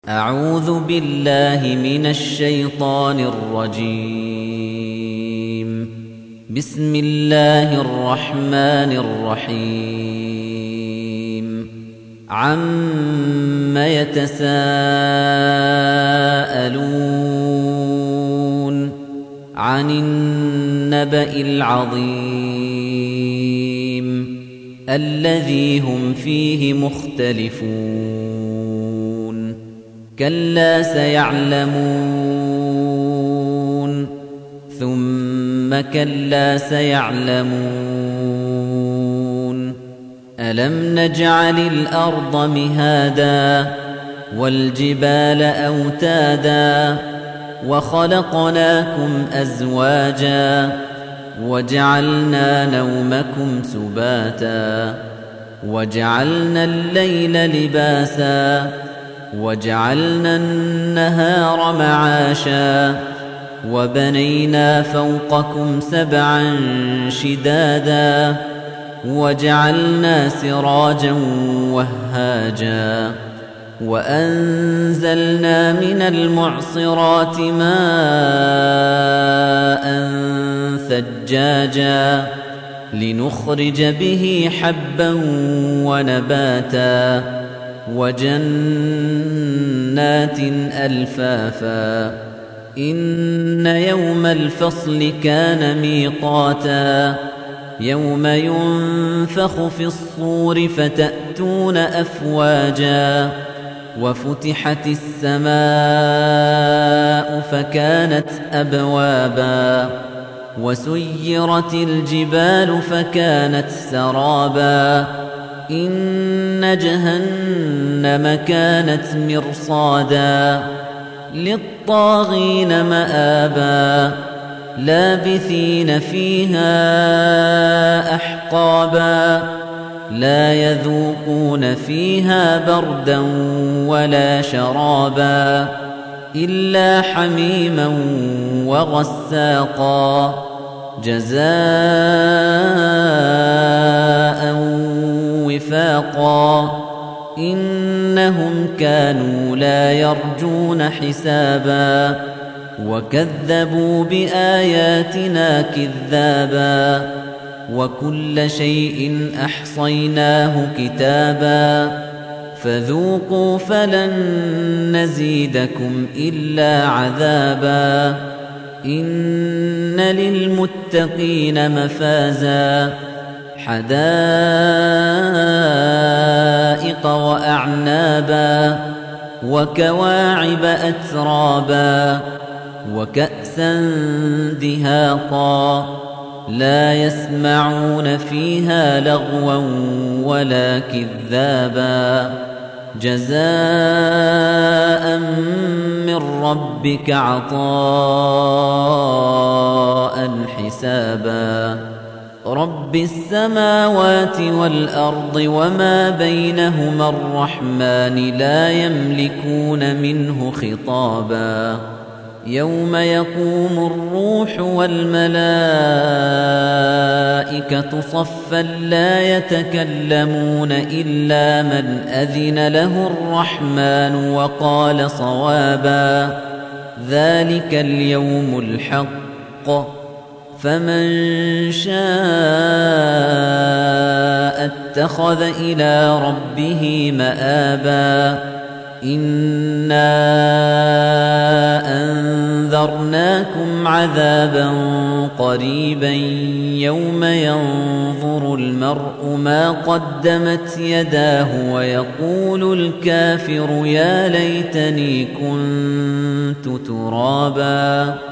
أعوذ بالله من الشيطان الرجيم. بسم الله الرحمن الرحيم. عَمَّ يتساءلون عن النبأ العظيم الذي هم فيه مختلفون كلا سيعلمون ثم كلا سيعلمون ألم نجعل الأرض مهادا والجبال أوتادا وخلقناكم أزواجا وجعلنا نومكم سباتا وجعلنا الليل لباسا وجعلنا النهار معاشا وبنينا فوقكم سبعا شدادا وجعلنا سراجا وهاجا وأنزلنا من المعصرات ماء ثجاجا لنخرج به حبا ونباتا وجنات ألفافا إن يوم الفصل كان ميقاتا يوم ينفخ في الصور فتأتون أفواجا وفتحت السماء فكانت أبوابا وسيرت الجبال فكانت سرابا إن جهنم كانت مرصادا للطاغين مآبا لابثين فيها أحقابا لا يذوقون فيها بردا ولا شرابا إلا حميما وغساقا جزاء وفاقا إنهم كانوا لا يرجون حسابا وكذبوا بآياتنا كذابا وكل شيء أحصيناه كتابا فذوقوا فلن نزيدكم إلا عذابا إن للمتقين مفازا حدائق وأعنابا وكواعب أترابا وكأسا دهاقا لا يسمعون فيها لغوا ولا كذابا جزاء من ربك عطاء حسابا رب السماوات والأرض وما بينهما الرحمن لا يملكون منه خطابا يوم يقوم الروح والملائكة صفا لا يتكلمون إلا من أذن له الرحمن وقال صوابا ذلك اليوم الحق فمن شاء اتخذ إلى ربه مآبا إنا أنذرناكم عذابا قريبا يوم ينظر المرء ما قدمت يداه ويقول الكافر يا ليتني كنت ترابا